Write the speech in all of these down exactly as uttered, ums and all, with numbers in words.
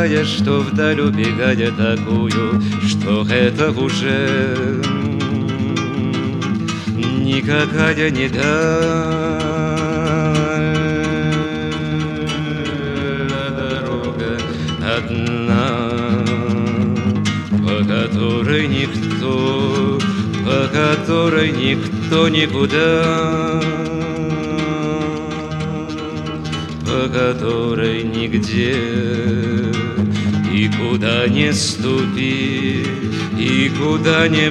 такая, что вдаль убегая такую, что это уже никакая не даль, дорога одна, по которой никто, по которой никто никуда, по которой нигде и куда не ступи, и куда не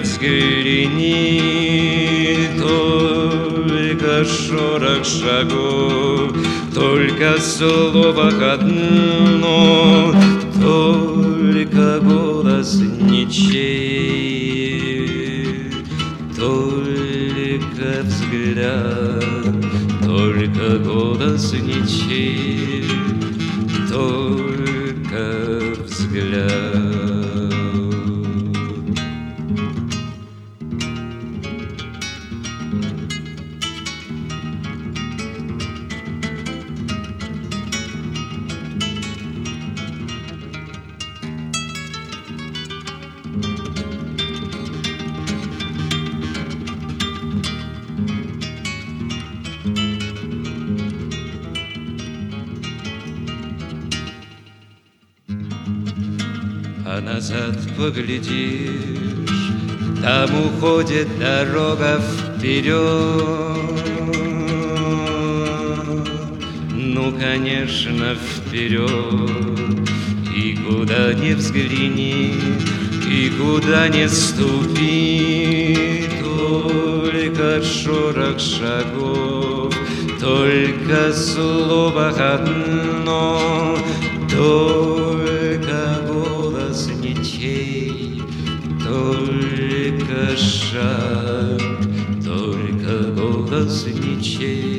взгляни, только шорох шагов, только слово одно, только голос ничей, только взгляд, только голос ничей, только взгляд. А назад поглядишь, там уходит дорога вперед. Ну, конечно, вперед. И куда ни взгляни, и куда ни ступи, только шорох шагов, только слово одно, только голос ничей, только шаг, только голос ничей.